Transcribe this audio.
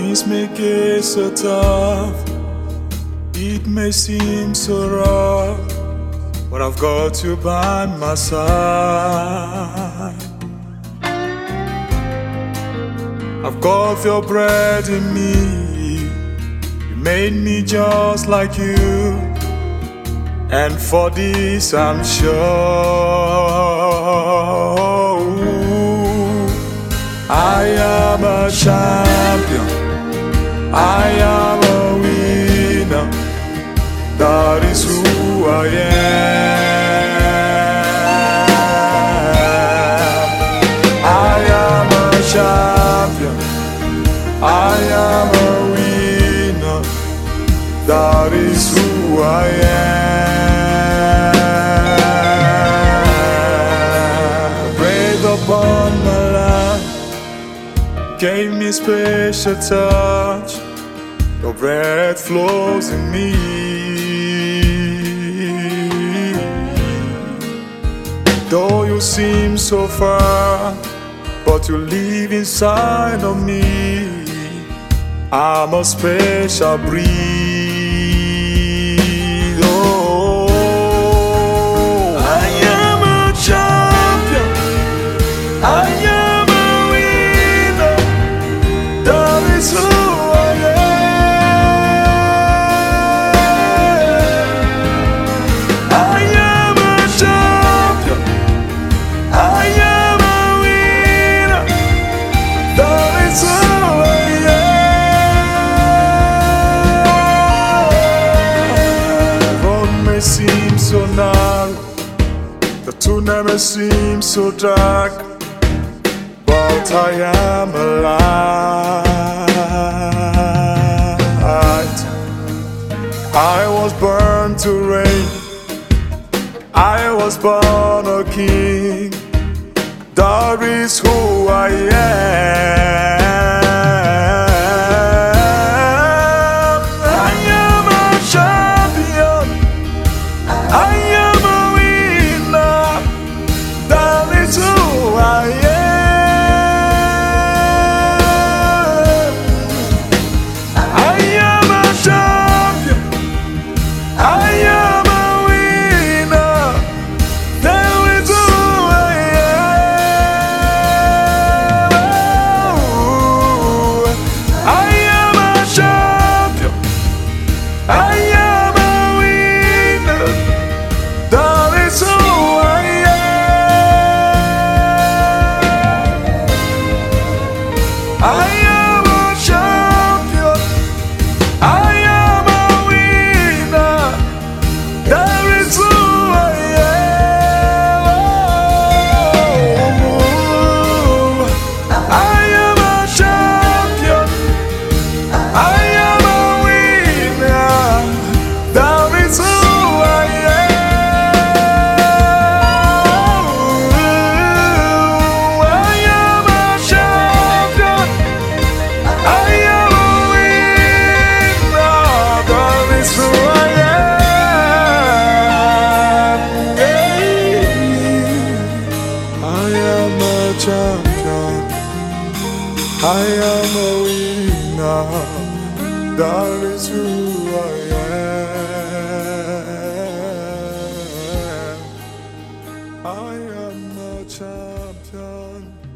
Things may get so tough, it may seem so rough, but I've got you by my side. I've got your bread in me. You made me just like you, and for this I'm sure I am a champion, I am a winner. That is who I am. I am a champion, I am a winner. That is who I am. Breathe upon my life, gave me special touch. Your breath flows in me. Though you seem so far, but you live inside of me. I'm a special breed. Oh, I am a champion, I am a winner. That is who I am. I am a champion, I am a winner. That is who I am. The road may seem so narrow, the tunnel may seem so dark, but I am alive. I was born to reign, I was born a king. That is who I am. I am a champion, I am a winner. That is who I am. I am a champion, I am a winner. That is who I am. I am a champion, I am a winner. That is who I am. I am a champion, I am a winner. That is who I am. I am a champion, I am a winner. That is who I am. I am a champion, I am a winner. That is who I am. I am a champion, I am a winner. That is who I am. I am a champion.